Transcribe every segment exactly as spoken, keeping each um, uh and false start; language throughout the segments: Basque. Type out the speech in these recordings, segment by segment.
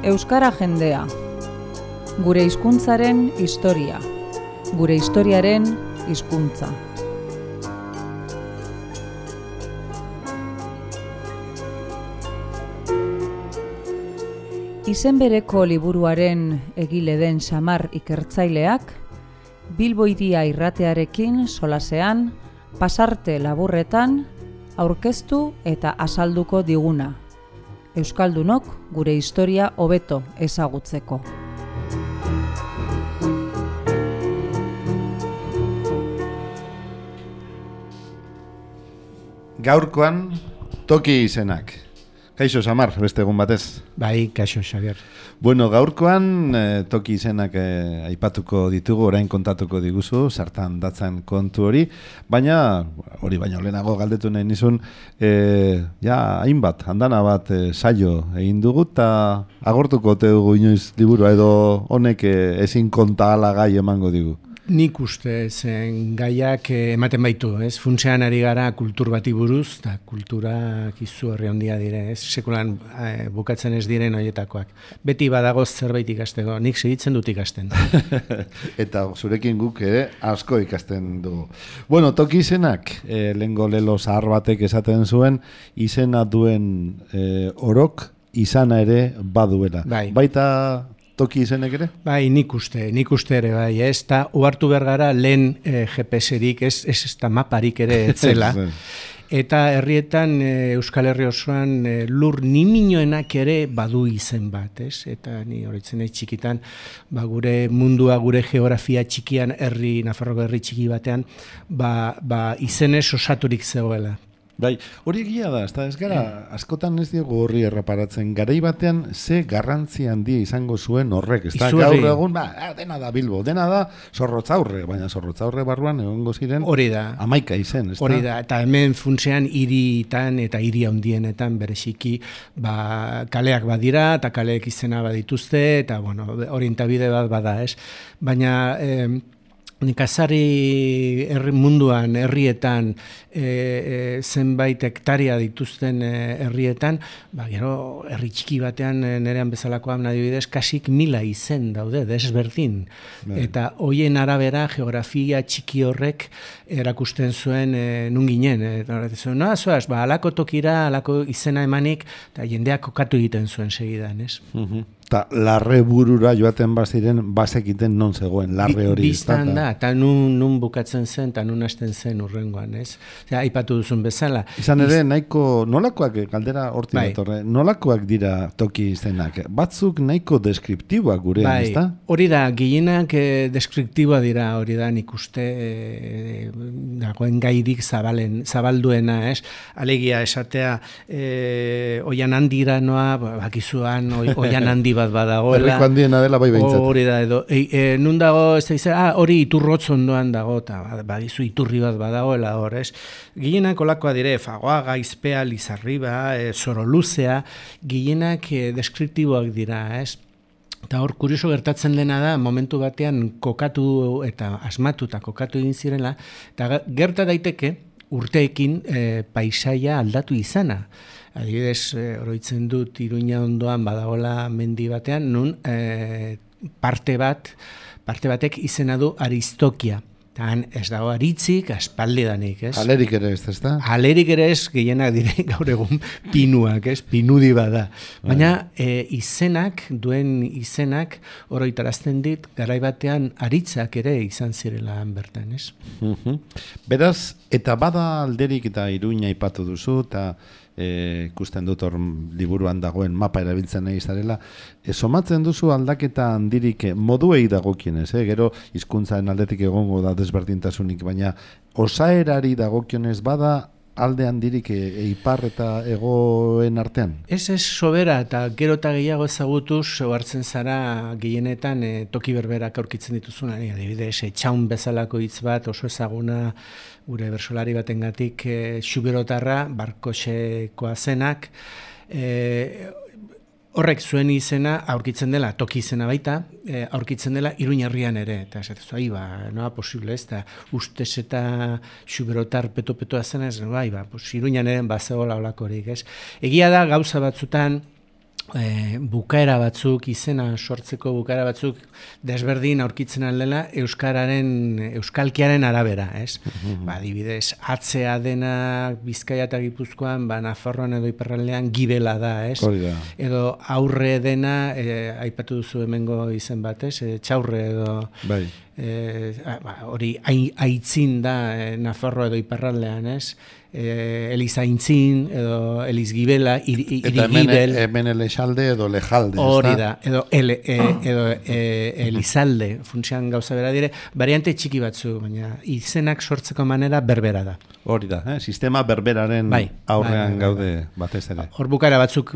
Euskara jendea. Gure hizkuntzaren historia. Gure historiaren hizkuntza. Izen bereko liburuaren egile den Samar ikertzaileak, Bilbo Hiria irratearekin solasean, pasarte laburretan, aurkeztu eta azalduko diguna. Euskaldunok gure historia hobeto ezagutzeko. Gaurkoan toki izenak. Kaixo Samar, beste egun batez. Bai, kaixo Xabier. Bueno, gaurkoan eh, toki izenak eh, aipatuko ditugu, orain kontatuko diguzu, sartan datzan kontu hori, baina hori baino lehenago galdetu nahi nizun, eh, ja, hainbat, handana bat eh, saio egin dugu, eta agortuko ote dugu inoiz liburua edo honek eh, ezin konta alagai emango digu. Nik uste zen gaiak ematen baitu, ez? Funtsean ari gara kultur bati buruz, eta kulturak izu herri handia dire, ez? Sekulan eh, bukatzen ez diren horietakoak. Beti badagoz zerbait ikasteko, nik segitzen dut ikasten. Eta zurekin guk ere asko ikasten dugu. Bueno, toki izenak, eh, lehengo lelo zahar batek esaten zuen, izena duen eh, orok izana ere baduela. Bai. Baita toki izenek ere? Bai, nik uste, nik uste ere bai, ez da, uhartu behar gara lehen eh, G P S-erik, ez, ez, ez da maparik ere etzela, eta herrietan e, Euskal Herri osoan e, lur niminoenak ere badu izen bat, ez? Eta ni horitzen nahi txikitan, ba, gure mundua, gure geografia txikian, herri, Nafarroko herri txiki batean, ba, ba, izenez osaturik zegoela. Bai, hori egia da, ezta ez gara, askotan ez diogu horri erraparatzen, garai batean ze garrantzi handia izango zuen horrek, ezta gaur egun, ba, dena da Bilbo, dena da Zorrotzaurre, baina Zorrotzaurre barruan egongo ziren hori da. Hamaika izen, ezta? Hori da, eta hemen funtsean hiritan eta hiri handienetan bereziki, ba, kaleak badira, eta kaleek izena badituzte, eta bueno, orientabide bat bada, ez? Baina, eh, nekazari herri munduan, herrietan, e, e, zenbait hektaria dituzten e, herrietan, ba, gero, herri txiki batean, e, nerean bezalakoan adibidez, kasik mila izen daude, desberdin. Bai. Eta hoien arabera, geografia txiki horrek erakusten zuen e, nun ginen. Eta zuen, no, zoaz, ba, alako tokira, alako izena emanik, eta jendeak kokatu egiten zuen segidan, ez? Uh-huh. Eta larre burura joaten baziren, bazekiten non zegoen, larre hori. Biztan da, eta nun, nun bukatzen zen, eta nun hasten zen urrengoan, ez? Osea, aipatu duzun bezala. Izan ere, nahiko, nolakoak, galdera horti bai. datorre, nolakoak dira toki izenak? Batzuk nahiko deskriptiboak gurean, bai. ezta? Hori da, gehienak eh, deskriptiboa dira, hori da, nik uste eh, dagoen gairik zabalen, zabalduena, ez? Alegia esatea, eh, oian handira noa, bakizuan, oian handi bat badagoela. Herriko handiena dela bai behintzat. Hori da, edo, e, e, nun dago, ez da izan, ah, hori iturrotz ondoan dago, eta badizu iturri bat badagoela hor, ez? Gehienak olakoa dire, Fagoaga, Izpea, Lizarriba, e, Zoroluzea, gehienak e, deskriptiboak dira, ez? Eta hor, kurioso gertatzen dena da, momentu batean kokatu eta asmatu eta kokatu egin zirela, eta gerta daiteke urteekin e, paisaia aldatu izana. Adibidez, e, oroitzen dut Iruña ondoan badagola mendi batean, nun e, parte bat, parte batek izena du Aristokia. Tan ez dago aritzik, aspaldidanik, ez? Alerik ere ez, ez da? Alerik ere ez, gehienak dire gaur egun pinuak, ez? Pinudi bada. Baina e, izenak, duen izenak, oroitarazten dit, garai batean aritzak ere izan zirela bertan, ez? Uh-huh. Beraz, eta bada alderik eta Iruña aipatu duzu, eta E, ikusten dut hor liburuan dagoen mapa erabiltzen nahi zarela, e, somatzen duzu aldaketa handirik moduei dagokionez, eh? Gero hizkuntzaren aldetik egongo da desberdintasunik, baina osaerari dagokionez bada alde handirik e, e, ipar eta egoen artean? Ez ez sobera, eta gero eta gehiago ezagutuz, hartzen zara gehienetan e, toki berberak aurkitzen dituzuna, adibidez, etxaun bezalako hitz bat oso ezaguna gure bersolari batengatik e, xuberotarra, Barkoxekoa zenak, e, horrek zuen izena aurkitzen dela, toki izena baita, e, aurkitzen dela Iruñerrian ere, eta esatezu, ahi ba, noa posible ez, eta ustez eta xuberotar peto-petoa zen ez, bai ba, pues, Iruñan ere bazegoela olakorik, ez. Egia da, gauza batzutan, E, bukaera batzuk, izena sortzeko bukaera batzuk desberdin aurkitzen aldela euskararen, euskalkiaren arabera, ez? Ba, adibidez, atzea dena Bizkaia eta Gipuzkoan, ba, Nafarroan edo Iparraldean gibela da, ez? Hori da. Edo aurre dena, e, aipatu duzu hemengo izen bat, ez? E, txaurre edo... Bai. E, ba, hori aitzin da e, Nafarro edo Iparraldean, ez? E, Eliz Aintzin edo Eliz Gibela, iri, iri eta hemen, Gibel. hemen Elexalde edo Lejalde. Hori da, edo, ele, e, edo e, Elizalde, funtsian gauza bera dire, variante txiki batzu, baina izenak sortzeko manera berbera da. Hori da, eh? Sistema berberaren bai, aurrean bai, bai, gaude bai. batez ere. Hor bukara batzuk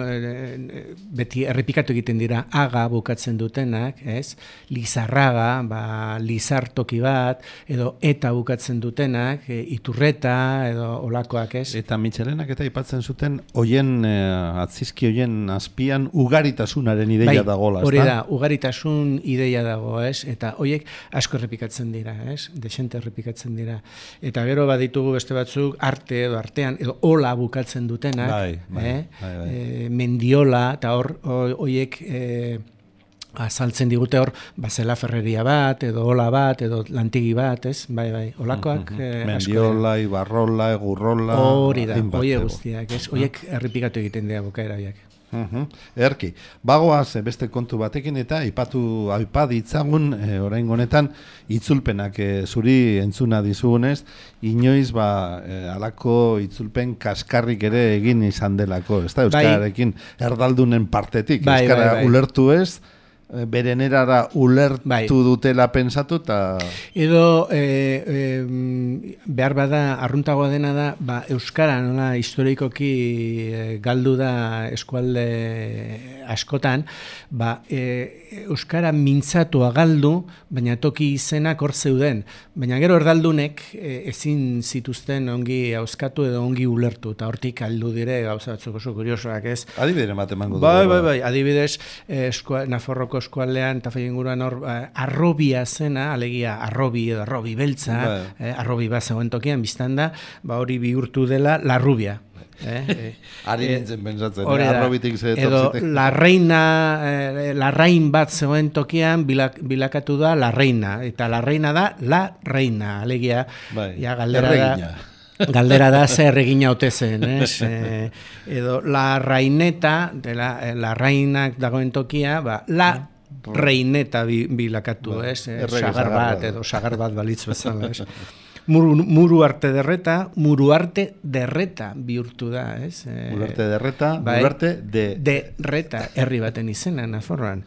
beti errepikatu egiten dira, aga bukatzen dutenak, ez? Lizarraga, ba, lizartoki bat, edo eta bukatzen dutenak, e, iturreta, edo olakoak, ez? Eta Mitxelenak eta aipatzen zuten hoien eh, atzizki hoien azpian ugaritasunaren ideia bai, dagoela, ezta? Hori da, ugaritasun ideia dago, ez? Eta hoiek asko errepikatzen dira, ez? Desente errepikatzen dira. Eta gero baditugu beste batzuk arte edo artean edo ola bukatzen dutenak, bai, bai, eh? bai, bai. E, mendiola eta hor hoiek e, azaltzen digute hor bazela ferreria bat, edo ola bat, edo lantigi bat, ez? Bai, bai, olakoak mm -hmm. eh, Mendiola, Ibarrola, Egurrola... Hori da, hoie guztiak, ez? Hoiek errepikatu egiten dira bukaera hoiek. Uh-huh. Erki, bagoaz beste kontu batekin eta aipatu aipa ditzagun e, orain honetan itzulpenak e, zuri entzuna dizugunez, inoiz ba e, alako itzulpen kaskarrik ere egin izan delako, ezta? Euskararekin bai. Erdaldunen partetik, bai, euskara bai, bai. ulertu ez, beren erara ulertu bai. dutela pensatu eta... Edo e, e, behar bada, arruntagoa dena da, ba, euskara nola historikoki e, galdu da eskualde askotan, ba, e, euskara mintzatua galdu, baina toki izenak hor zeuden. Baina gero erdaldunek e, ezin zituzten ongi auskatu edo ongi ulertu, eta hortik aldu dire gauza batzuk oso kuriosoak, ez? Adibideren bat emango dugu. Bai, bai, bai, adibidez, e, eskua, Nafarroko eskualdean eta Fai inguruan hor arrobia zena, alegia arrobi edo arrobi beltza, eh, arrobi bat zegoen tokian biztan da, ba hori bihurtu dela larrubia. Eh, eh, Ari eh, nintzen pensatzen, eh, arrobitik ze edo larreina, eh, larrain bat zegoen tokian bilak, bilakatu da larreina, eta larreina da la reina, alegia, bai, ja galdera erregina. da. Galdera da zer egina ote zen, ez? E, edo la raineta, de la, la rainak dagoen tokia, ba, la reineta bilakatu, ba, ez? E, sagar bat, edo sagar bat balitz bezala, ez? Muru, muru arte derreta, muru arte derreta bihurtu da, ez? E, muru arte derreta, bai, muru arte de... derreta, herri baten izena, Nafarroan.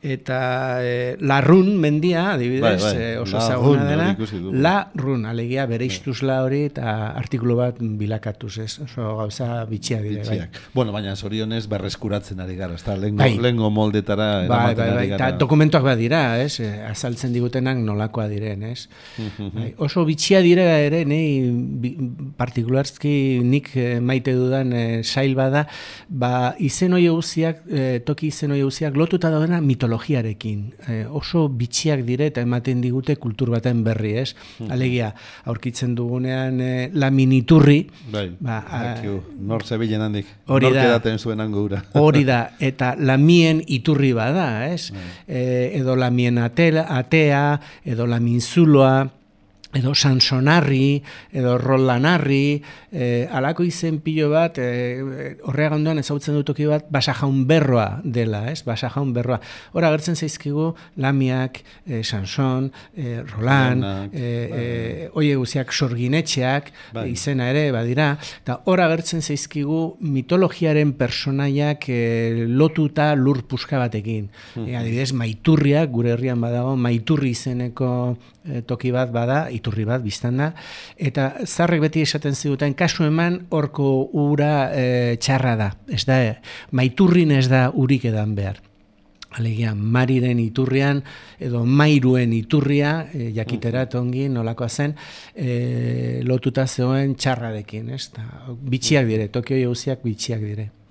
Eta e, Larrun mendia, adibidez, bai, bai. E, oso zaguna dena, Larrun, alegia bere istuzla hori eta artikulu bat bilakatuz, ez? Oso gauza bitxiak dire. Bitxiak. Bai. Bueno, baina zorionez berreskuratzen ari gara, ezta? Lengo, bai. lengo moldetara bai, eramaten bai, bai. ari gara. Eta dokumentuak bat dira, ez? E, azaltzen digutenak nolakoa diren, ez? Bai. Oso bitxia dira ere, nei, partikularski nik maite dudan e, sail bada, ba, izen hoi guztiak, e, toki izen hoi guztiak lotuta daudena mitologiarekin. E, oso bitxiak dire eta ematen digute kultur baten berri, ez? Mm-hmm. Alegia, aurkitzen dugunean e, la miniturri. Bai, ba, nor zebilen handik. Hori da. Nor kedaten zuen angura. Hori da, eta lamien iturri bada, ez? Mm. E, edo lamien atela, atea, edo lamin zuloa, edo Sansonarri, edo Rollanarri, eh, alako izen pilo bat, eh, horreaga ondoan ezagutzen dutoki bat, Basajaun berroa dela, ez? Basajaun berroa. Hora agertzen zaizkigu Lamiak, eh, Sanson, eh, Rolan, eh, eh, oie guziak sorginetxeak, eh, izena ere, badira, eta hora agertzen zaizkigu mitologiaren personaiak eh, lotuta lur puska batekin. E, adibidez, Maiturriak, gure herrian badago, Maiturri izeneko eh, toki bat bada, iturri bat, biztan da, eta zarrek beti esaten ziguten, kasu eman horko ura e, txarra da, ez da, e, Maiturrin ez da urik edan behar. Alegia, Mariren iturrian, edo Mairuen iturria, e, jakiterat ongi, nolakoa zen, e, lotuta zegoen txarrarekin, ez da, bitxiak dire, Tokio jauziak bitxiak dire.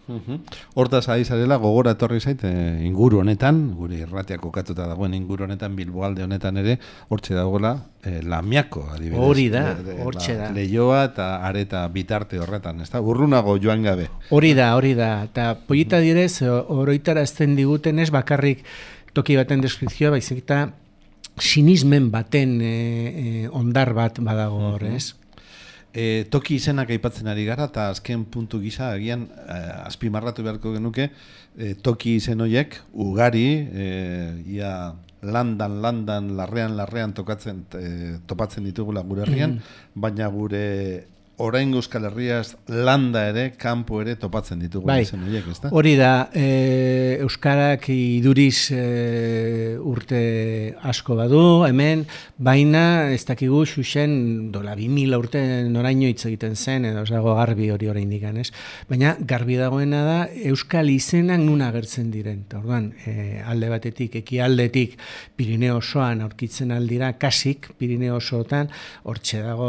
Hortaz ari zarela gogora etorri zait e, inguru honetan, gure irratia kokatuta dagoen inguru honetan, Bilboalde honetan ere, hortxe dagoela e, Lamiako, adibidez. Hori da, hortxe da. Leioa eta areta bitarte horretan, ez da? Urrunago joan gabe. Hori da, hori da. Eta polita direz, oroitara ezten diguten ez bakarrik toki baten deskripzioa, baizik eta sinismen baten e, e, ondar bat badago hor, ez? E, toki izenak aipatzen ari gara, eta azken puntu gisa, agian, e, azpimarratu beharko genuke, e, toki izen horiek, ugari, e, ia landan, landan, larrean, larrean tokatzen, e, topatzen ditugula gure herrian, baina gure orain Euskal Herriaz landa ere, kanpo ere topatzen ditugu bai, izen horiek, ez da? Hori da, e, Euskarak iduriz e, urte asko badu, hemen, baina ez dakigu xuxen dola bi mila urte noraino hitz egiten zen, edo ez dago garbi hori orain digan, ez? Baina garbi dagoena da, Euskal izenak nun agertzen diren. Eta orduan, e, alde batetik, ekialdetik, Pirineo osoan aurkitzen aldira, kasik Pirineo osoetan, hortxe dago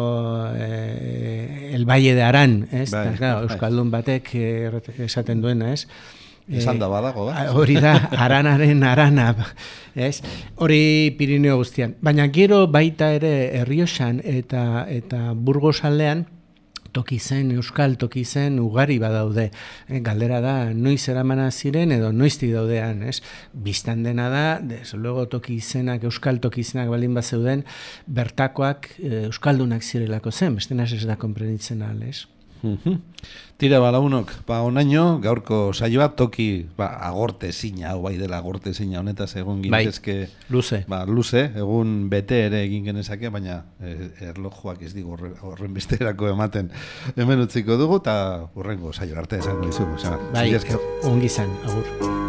e, el Valle de Aran, ez? Bai, claro, euskaldun batek eh, esaten duena, ez? Esan da badago, bai? Hori da, aranaren arana, ez? Hori Pirineo guztian. Baina gero baita ere Errioxan eta eta Burgos aldean toki zen, euskal toki zen ugari badaude. E, galdera da, noiz eramana ziren edo noiztik daudean, ez? Bistan dena da, desde luego toki izenak, euskal toki izenak baldin bazeuden, bertakoak e, euskaldunak zirelako zen, beste ez da konprenitzen al, ez? Tira balaunok, ba onaino, gaurko saioa toki, ba, agorte zina, hau bai dela agorte zina honetaz egun gintezke, bai, luze. Ba, luze, egun bete ere egin genezake, baina eh, erlojuak ez digu horren besterako ematen hemen utziko dugu, eta hurrengo saio arte esango dizugu. Bai, ongi zan, agur.